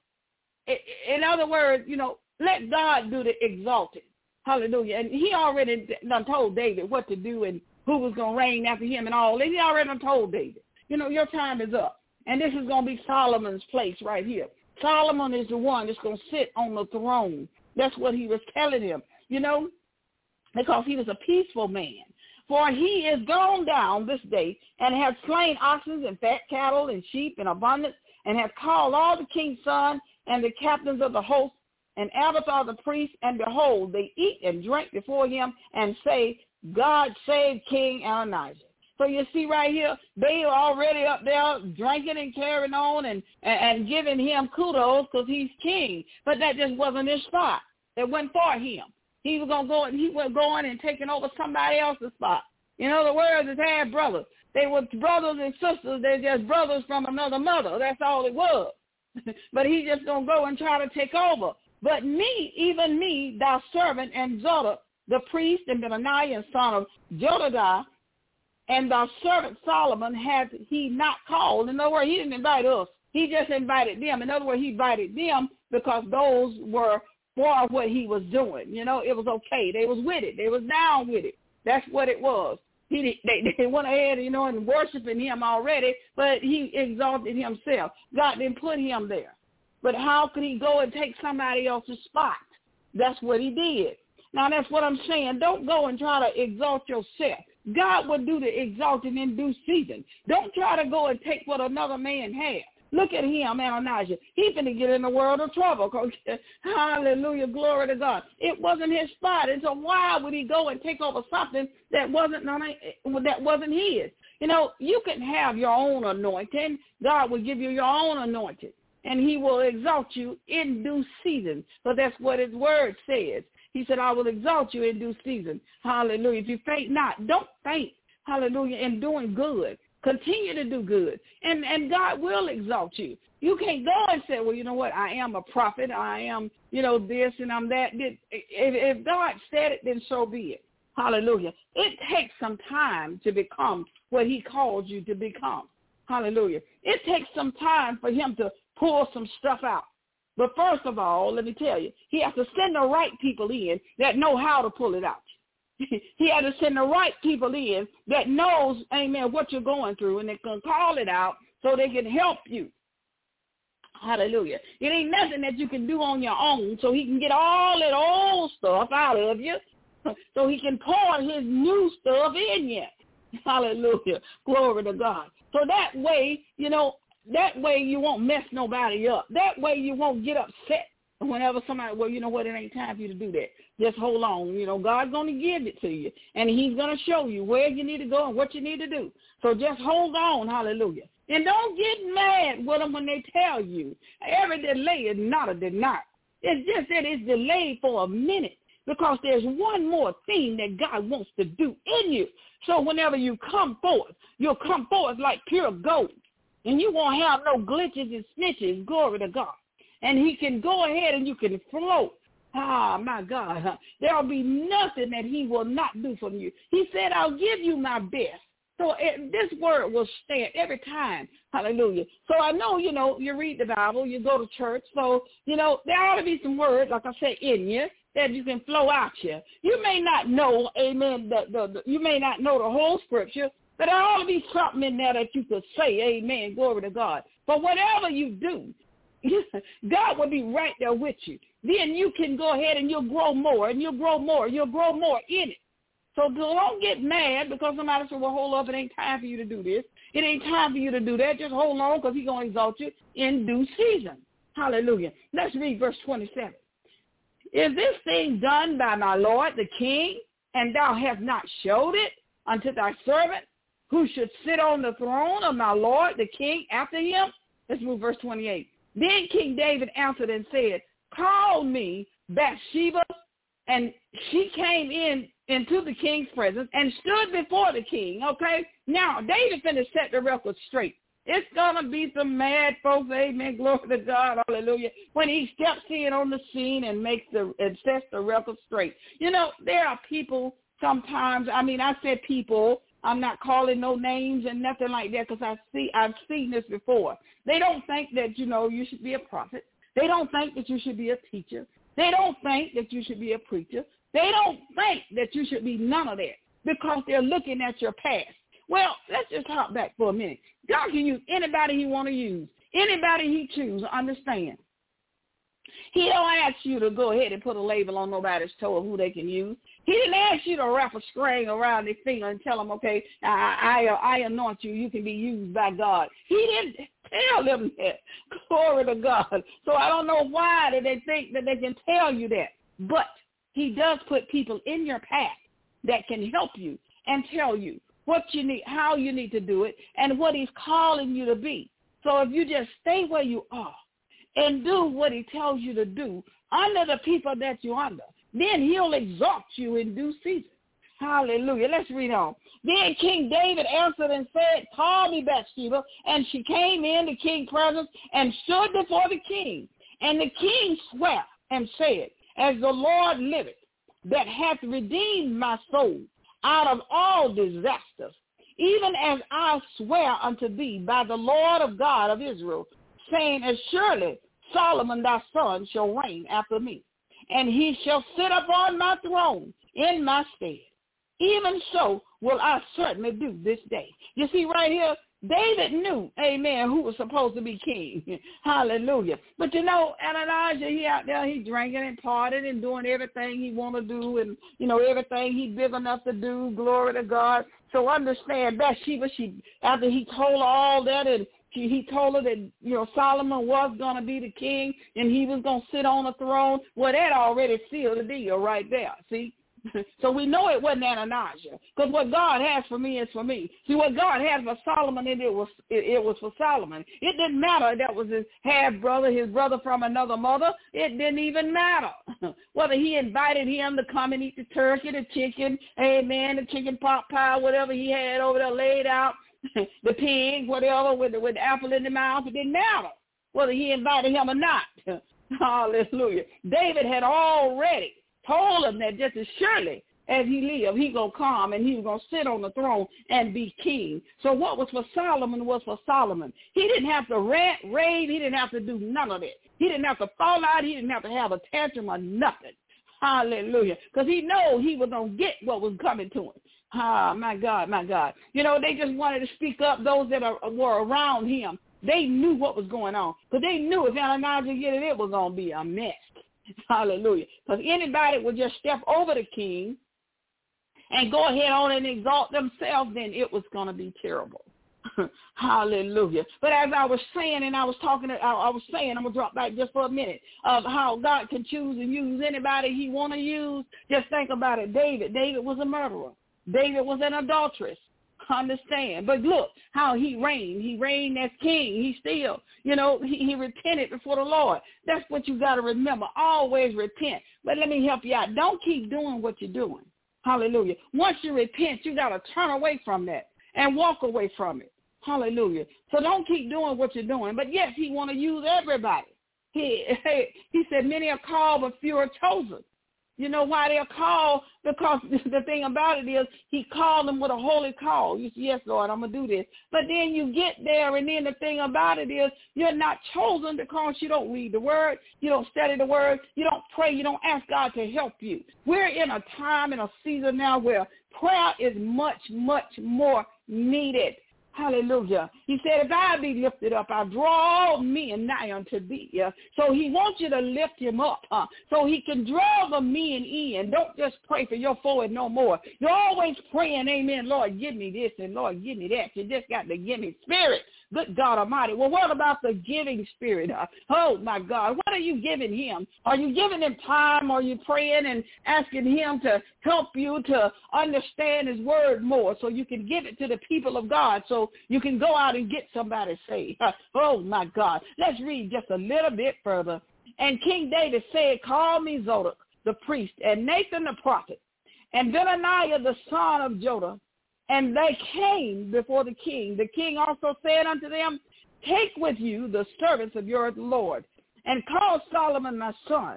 B: in other words, you know, let God do the exalting. Hallelujah. And he already done told David what to do and who was going to reign after him and all. And he already done told David, you know, your time is up. And this is going to be Solomon's place right here. Solomon is the one that's going to sit on the throne. That's what he was telling him, you know, because he was a peaceful man. For he is gone down this day, and hath slain oxen and fat cattle and sheep in abundance, and hath called all the king's sons and the captains of the host, and Abiathar the priest, and behold, they eat and drink before him, and say, God save King Adonijah. So you see right here, they are already up there drinking and carrying on and, and, and giving him kudos because he's king. But that just wasn't his spot. It wasn't for him. He was going to go and he was going and taking over somebody else's spot. In other words, his half brothers. They were brothers and sisters. They're just brothers from another mother. That's all it was. But he just going to go and try to take over. But me, even me, thy servant, and Zadok, the priest, and Benaniah, and son of Jedidiah, and thy servant Solomon, had he not called. In other words, he didn't invite us. He just invited them. In other words, he invited them because those were for what he was doing. You know, it was okay. They was with it. They was down with it. That's what it was. He they, they went ahead, you know, and worshiping him already, but he exalted himself. God didn't put him there. But how could he go and take somebody else's spot? That's what he did. Now, that's what I'm saying. Don't go and try to exalt yourself. God will do the exalting in due season. Don't try to go and take what another man has. Look at him, Adonijah. He's going to get in a world of trouble. Hallelujah, glory to God. It wasn't his spot. And so why would he go and take over something that wasn't that wasn't his? You know, you can have your own anointing. God will give you your own anointing. and he will exalt you in due season. So that's what his word says. He said, I will exalt you in due season. Hallelujah. If you faint not, don't faint. Hallelujah. In doing good. Continue to do good. And, and God will exalt you. You can't go and say, well, you know what, I am a prophet. I am, you know, this and I'm that. If, if God said it, then so be it. Hallelujah. It takes some time to become what he called you to become. Hallelujah. It takes some time for him to pull some stuff out. But first of all, let me tell you, he has to send the right people in that know how to pull it out. He had to send the right people in that knows, amen, what you're going through, and they can call it out so they can help you. Hallelujah. It ain't nothing that you can do on your own, so he can get all that old stuff out of you so he can pour his new stuff in you. Hallelujah. Glory to God. So that way, you know, that way you won't mess nobody up. That way you won't get upset whenever somebody, well, you know what, it ain't time for you to do that. Just hold on. You know, God's going to give it to you, and he's going to show you where you need to go and what you need to do. So just hold on. Hallelujah. And don't get mad with them when they tell you. Every delay is not a denial. It's just that it's delayed for a minute because there's one more thing that God wants to do in you. So whenever you come forth, you'll come forth like pure gold. And you won't have no glitches and snitches. Glory to God. And he can go ahead and you can float. Ah, my God. There'll be nothing that he will not do for you. He said, I'll give you my best. So it, this word will stand every time. Hallelujah. So I know, you know, you read the Bible, you go to church. So, you know, there ought to be some words, like I said, in you that you can flow out you. You may not know, amen, the, the, the, you may not know the whole scripture, but there ought to be something in there that you could say, amen, glory to God. But whatever you do, God will be right there with you. Then you can go ahead and you'll grow more, and you'll grow more, you'll grow more in it. So don't get mad because somebody said, well, hold up, it ain't time for you to do this. It ain't time for you to do that. Just hold on because he's going to exalt you in due season. Hallelujah. Let's read verse twenty-seven. Is this thing done by my Lord the king, and thou hast not showed it unto thy servant, who should sit on the throne of my Lord the king after him? Let's move verse twenty-eight. Then King David answered and said, call me Bathsheba. And she came in into the king's presence and stood before the king, okay? Now, David finna set the record straight. It's going to be some mad folks, amen, glory to God, hallelujah, when he steps in on the scene and makes the, and sets the record straight. You know, there are people sometimes, I mean, I said people, I'm not calling no names and nothing like that because I see, I've seen this before. They don't think that, you know, you should be a prophet. They don't think that you should be a teacher. They don't think that you should be a preacher. They don't think that you should be none of that because they're looking at your past. Well, let's just hop back for a minute. God can use anybody he want to use, anybody he chooses. Understand. He don't ask you to go ahead and put a label on nobody's toe of who they can use. He didn't ask you to wrap a string around their finger and tell them, okay, I, I, I anoint you. You can be used by God. He didn't tell them that. Glory to God. So I don't know why that they think that they can tell you that. But he does put people in your path that can help you and tell you what you need, how you need to do it, and what he's calling you to be. So if you just stay where you are and do what he tells you to do under the people that you're under, then he'll exalt you in due season. Hallelujah. Let's read on. Then King David answered and said, call me Bathsheba. And she came in the king's presence and stood before the king. And the king swore and said, as the Lord liveth, that hath redeemed my soul out of all disasters, even as I swear unto thee by the Lord of God of Israel, saying, as surely Solomon thy son shall reign after me, and he shall sit upon my throne in my stead. Even so will I certainly do this day. You see right here, David knew, amen, who was supposed to be king. Hallelujah. But you know, Adonijah, he out there, he drinking and partying and doing everything he want to do and, you know, everything he big enough to do. Glory to God. So understand, Bathsheba, she, after he told her all that and He, he told her that, you know, Solomon was going to be the king and he was going to sit on the throne. Well, that already sealed the deal right there. See, So we know it wasn't Adonijah, because what God has for me is for me. See, what God had for Solomon, it, it was it, it was for Solomon. It didn't matter that was his half brother, his brother from another mother. It didn't even matter whether he invited him to come and eat the turkey, the chicken, amen, the chicken pot pie, whatever he had over there laid out, the pig, whatever, with the, with the apple in the mouth. It didn't matter whether he invited him or not. Hallelujah. David had already told him that just as surely as he lived, he going to come and he was going to sit on the throne and be king. So what was for Solomon was for Solomon. He didn't have to rant, rave. He didn't have to do none of that. He didn't have to fall out. He didn't have to have a tantrum or nothing. Hallelujah. Because he knew he was going to get what was coming to him. Ah, my God, my God. You know, they just wanted to speak up. Those that are, were around him, they knew what was going on. Because they knew if Adonijah get it, it was going to be a mess. Hallelujah. Because anybody would just step over the king and go ahead on and exalt themselves, then it was going to be terrible. Hallelujah. But as I was saying, and I was talking, to, I, I was saying, I'm going to drop back just for a minute, of how God can choose and use anybody he want to use. Just think about it. David, David was a murderer. David was an adulteress. Understand. But look how he reigned. He reigned as king. He still, you know, he, he repented before the Lord. That's what you got to remember. Always repent. But let me help you out. Don't keep doing what you're doing. Hallelujah. Once you repent, you got to turn away from that and walk away from it. Hallelujah. So don't keep doing what you're doing. But yes, he want to use everybody. He, he said many are called, but few are chosen. You know why they're called? Because the thing about it is he called them with a holy call. You say, yes, Lord, I'm going to do this. But then you get there, and then the thing about it is you're not chosen because you don't read the word, you don't study the word, you don't pray, you don't ask God to help you. We're in a time and a season now where prayer is much, much more needed. Hallelujah. He said, if I be lifted up, I draw men nigh unto thee. Uh, so he wants you to lift him up uh, so he can draw the men in. Don't just pray for your forward no more. You're always praying, amen, Lord, give me this and Lord, give me that. You just got to give me spirit. Good God Almighty. Well, what about the giving spirit? Uh, oh, my God. What are you giving him? Are you giving him time? Are you praying and asking him to help you to understand his word more so you can give it to the people of God so you can go out and get somebody saved? Uh, oh, my God. Let's read just a little bit further. And King David said, call me Zadok, the priest, and Nathan the prophet, and Benaniah the son of Joda. And they came before the king. The king also said unto them, take with you the servants of your Lord, and call Solomon my son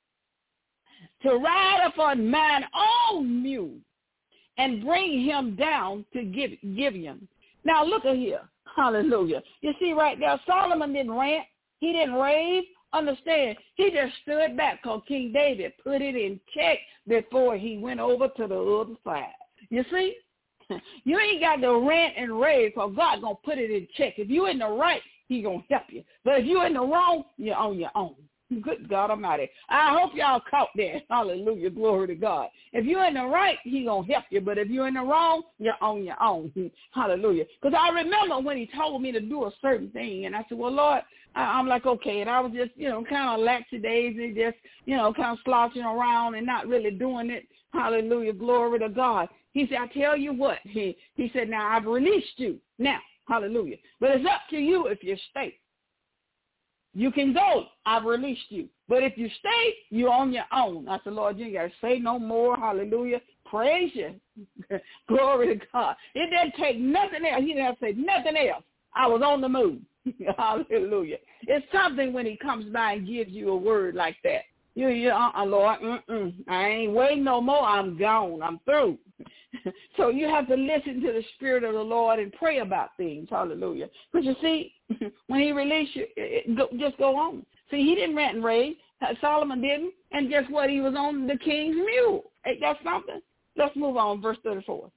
B: to ride upon mine own mule, and bring him down to Gibeon. Now look at here. Hallelujah. You see right there, Solomon didn't rant. He didn't rave. Understand, he just stood back because King David put it in check before he went over to the other side. You see? You ain't got to rant and rave because God going to put it in check. If you're in the right, he going to help you. But if you're in the wrong, you're on your own. Good God Almighty. I hope y'all caught that. Hallelujah. Glory to God. If you're in the right, he going to help you. But if you're in the wrong, you're on your own. Hallelujah. Because I remember when he told me to do a certain thing, and I said, well, Lord, I, I'm like, okay. And I was just, you know, kind of lackadaisy, just, you know, kind of slouching around and not really doing it. Hallelujah. Glory to God. He said, I tell you what. He, he said, now I've released you. Now, hallelujah. But it's up to you if you stay. You can go. I've released you. But if you stay, you're on your own. I said, Lord, you ain't got to say no more. Hallelujah. Praise you. Glory to God. It didn't take nothing else. He didn't have to say nothing else. I was on the move. Hallelujah. It's something when he comes by and gives you a word like that. You, you, uh-uh, Lord, mm-mm. I ain't waiting no more. I'm gone. I'm through. So you have to listen to the Spirit of the Lord and pray about things. Hallelujah. But you see, when he released you, it, go, just go on. See, he didn't rant and rave. Solomon didn't. And guess what? He was on the king's mule. Ain't that something? Let's move on. Verse thirty-four.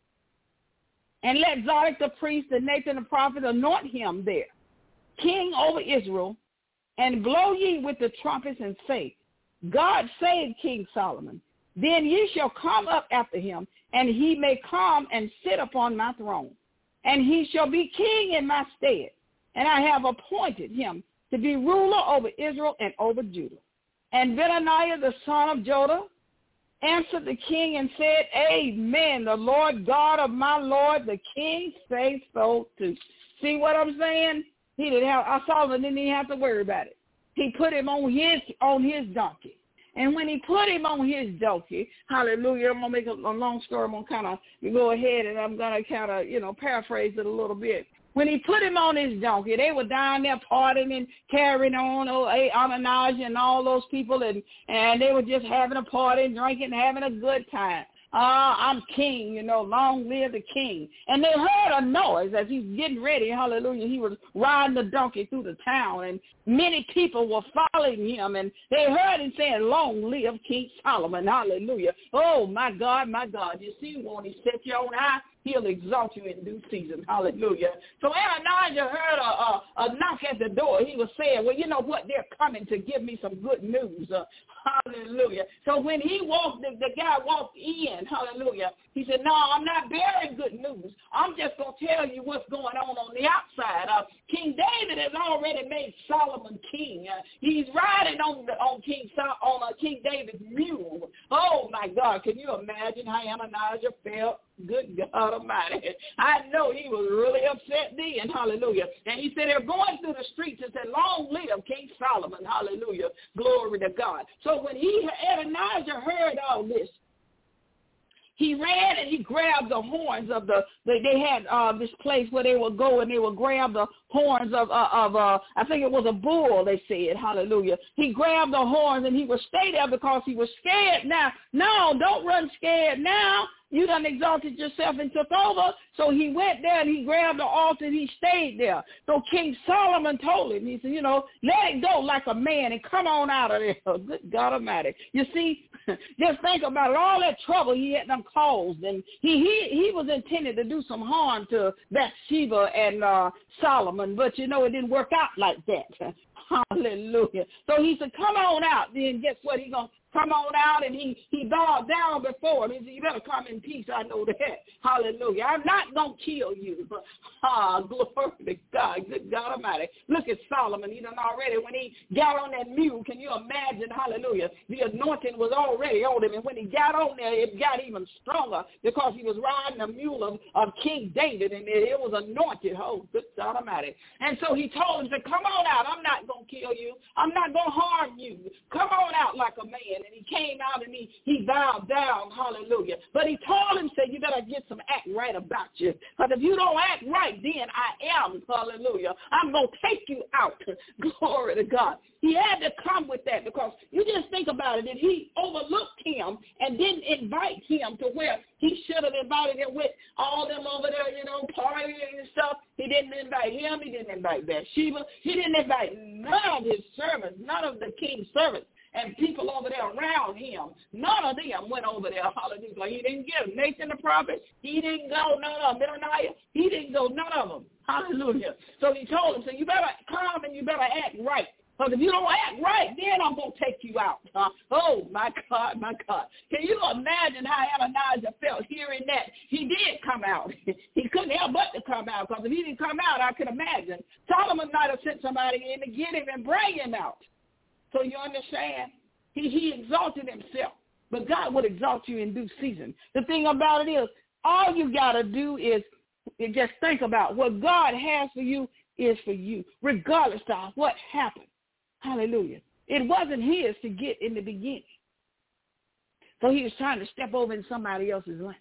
B: And let Zadok the priest and Nathan the prophet anoint him there, king over Israel, and blow ye with the trumpets and say, God saved King Solomon. Then ye shall come up after him, and he may come and sit upon my throne. And he shall be king in my stead. And I have appointed him to be ruler over Israel and over Judah. And Benaniah the son of Joda answered the king and said, Amen. The Lord God of my Lord, the king, say so too. See what I'm saying? He didn't have, Solomon didn't even have to worry about it. He put him on his on his donkey. And when he put him on his donkey, hallelujah, I'm going to make a, a long story. I'm going to kind of go ahead and I'm going to kind of, you know, paraphrase it a little bit. When he put him on his donkey, they were down there partying and carrying on, oh, Adonijah and all those people, and, and they were just having a party, drinking, having a good time. Ah, uh, I'm king, you know, long live the king. And they heard a noise as he's getting ready, hallelujah. He was riding the donkey through the town, and many people were following him, and they heard him saying, long live King Solomon, hallelujah. Oh, my God, my God. You see, when he set you on high, he'll exalt you in due season. Hallelujah. So Adonijah heard a, a, a knock at the door. He was saying, well, you know what? They're coming to give me some good news. Uh, hallelujah. So when he walked, the, the guy walked in, hallelujah, he said, no, I'm not bearing good news. I'm just going to tell you what's going on on the outside. Uh, King David has already made Solomon king. Uh, he's riding on the, on King on uh, King David's mule. Oh, my God. Can you imagine how Adonijah felt? Good God Almighty. I know he was really upset then, hallelujah. And he said they're going through the streets and said, long live King Solomon, hallelujah. Glory to God. So when he, Adonijah heard all this, he ran and he grabbed the horns of the, they, they had uh, this place where they would go and they would grab the horns of, uh, of uh, I think it was a bull, they said, hallelujah. He grabbed the horns and he would stay there because he was scared now. No, don't run scared now. You done exalted yourself and took over. So he went there and he grabbed the altar and he stayed there. So King Solomon told him, he said, you know, let it go like a man and come on out of there. Good God Almighty. You see, just think about it. All that trouble he had them caused. And he, he, he was intended to do some harm to Bathsheba and uh, Solomon. But, you know, it didn't work out like that. Hallelujah. So he said, come on out. Then guess what? He going to come on out, and he, he bowed down before him. He said, you better come in peace. I know that. Hallelujah. I'm not going to kill you. Ah, glory to God. Good God Almighty. Look at Solomon. He done already, when he got on that mule, can you imagine, hallelujah, the anointing was already on him. And when he got on there, it got even stronger because he was riding a mule of, of King David, and it, it was anointed. Oh, good God Almighty. And so he told him, said, come on out. I'm not going to kill you. I'm not going to harm you. Come on out like a man. And he came out and he, he bowed down, hallelujah. But he told him, said, you better get some act right about you. Because if you don't act right, then I am, hallelujah. I'm going to take you out. Glory to God. He had to come with that because you just think about it. If he overlooked him and didn't invite him to where he should have invited him with all them over there, you know, partying and stuff, he didn't invite him. He didn't invite Bathsheba. He didn't invite none of his servants, none of the king's servants. And people over there around him, none of them went over there. Hallelujah. Like he didn't get them. Nathan the prophet, he didn't go. None of them. Benaniah, he didn't go. None of them. Hallelujah. So he told him, so you better come and you better act right. Because if you don't act right, then I'm going to take you out. Huh? Oh, my God, my God. Can you imagine how Adonijah felt hearing that? He did come out. He couldn't help but to come out, because if he didn't come out, I could imagine Solomon might have sent somebody in to get him and bring him out. So you understand? He, he exalted himself. But God would exalt you in due season. The thing about it is, all you got to do is, is just think about what God has for you is for you, regardless of what happened. Hallelujah. It wasn't his to get in the beginning. So he was trying to step over in somebody else's lane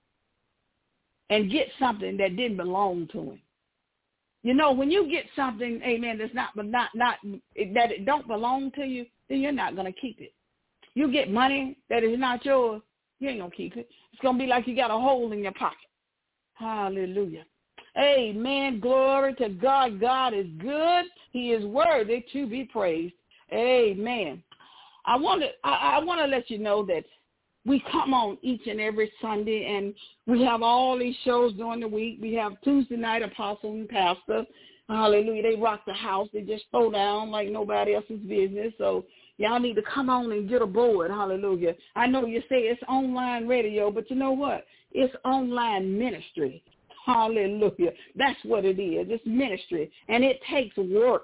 B: and get something that didn't belong to him. You know, when you get something, amen, that's not, but not, not, that it don't belong to you, then you're not going to keep it. You get money that is not yours, you ain't going to keep it. It's going to be like you got a hole in your pocket. Hallelujah. Amen. Glory to God. God is good. He is worthy to be praised. Amen. I want to, I, I want to let you know that we come on each and every Sunday, and we have all these shows during the week. We have Tuesday night Apostle and Pastor. Hallelujah. They rock the house. They just throw down like nobody else's business. So y'all need to come on and get aboard. Hallelujah. I know you say it's online radio, but you know what? It's online ministry. Hallelujah. That's what it is. It's ministry. And it takes work.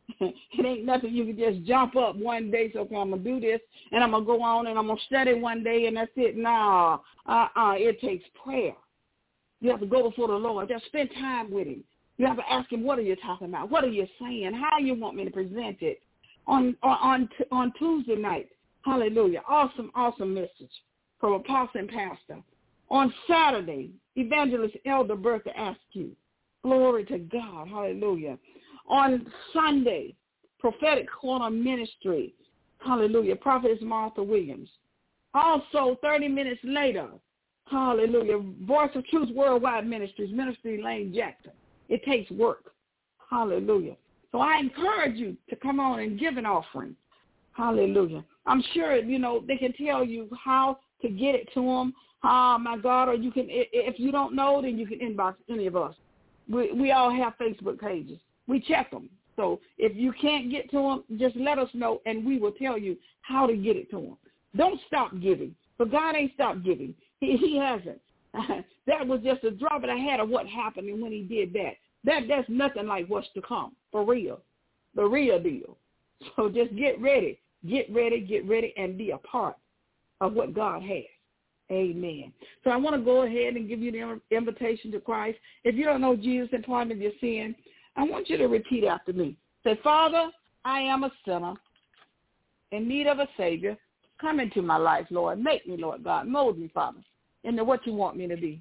B: It ain't nothing you can just jump up one day, so okay, I'm going to do this, and I'm going to go on, and I'm going to study one day, and that's it. No, uh-uh, it takes prayer. You have to go before the Lord. Just spend time with him. You have to ask him, what are you talking about? What are you saying? How you want me to present it? On on on Tuesday night, hallelujah, awesome, awesome message from Apostle and Pastor. On Saturday, Evangelist Elder Bertha Askew. Glory to God, hallelujah. On Sunday, Prophetic Corner Ministry, hallelujah, Prophetess Martha Williams. Also, thirty minutes later, hallelujah, Voice of Truth Worldwide Ministries, Ministry Lane Jackson. It takes work, hallelujah. So I encourage you to come on and give an offering. Hallelujah. I'm sure, you know, they can tell you how to get it to them. Oh, my God, or you can, if you don't know, then you can inbox any of us. We, we all have Facebook pages. We check them. So if you can't get to them, just let us know, and we will tell you how to get it to them. Don't stop giving, but God ain't stopped giving. He, he hasn't. That was just a drop of the hat of what happened and when he did that. That that's nothing like what's to come, for real, the real deal. So just get ready, get ready, get ready, and be a part of what God has. Amen. So I want to go ahead and give you the invitation to Christ. If you don't know Jesus and pardon of your sin, I want you to repeat after me. Say, Father, I am a sinner in need of a Savior. Come into my life, Lord. Make me, Lord God. Mold me, Father, into what you want me to be.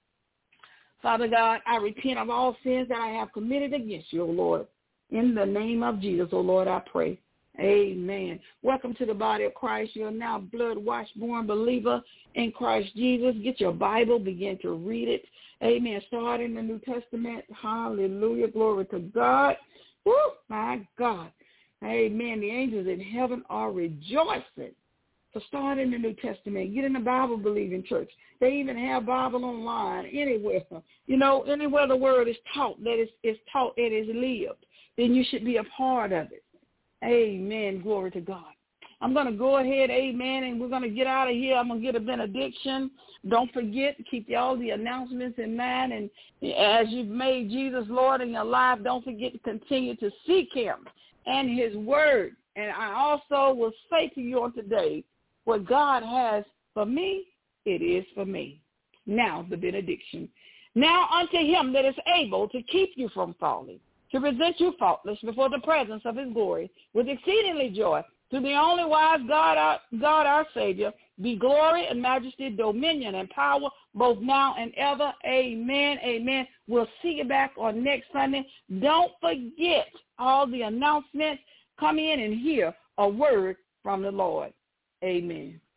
B: Father God, I repent of all sins that I have committed against you, O Lord. In the name of Jesus, O Lord, I pray. Amen. Welcome to the body of Christ. You're now blood-washed, born believer in Christ Jesus. Get your Bible. Begin to read it. Amen. Start in the New Testament. Hallelujah. Glory to God. Woo, my God. Amen. The angels in heaven are rejoicing. So start in the New Testament. Get in the Bible-believing church. They even have Bible online anywhere. You know, anywhere the word is taught, that is, is taught, it is lived, then you should be a part of it. Amen. Glory to God. I'm going to go ahead, amen, and we're going to get out of here. I'm going to get a benediction. Don't forget, keep all the announcements in mind. And as you've made Jesus Lord in your life, don't forget to continue to seek him and his word. And I also will say to you on today, what God has for me, it is for me. Now, the benediction. Now unto him that is able to keep you from falling, to present you faultless before the presence of his glory with exceedingly joy, to the only wise God our, God our Savior, be glory and majesty, dominion and power, both now and ever. Amen, amen. We'll see you back on next Sunday. Don't forget all the announcements. Come in and hear a word from the Lord. Amen.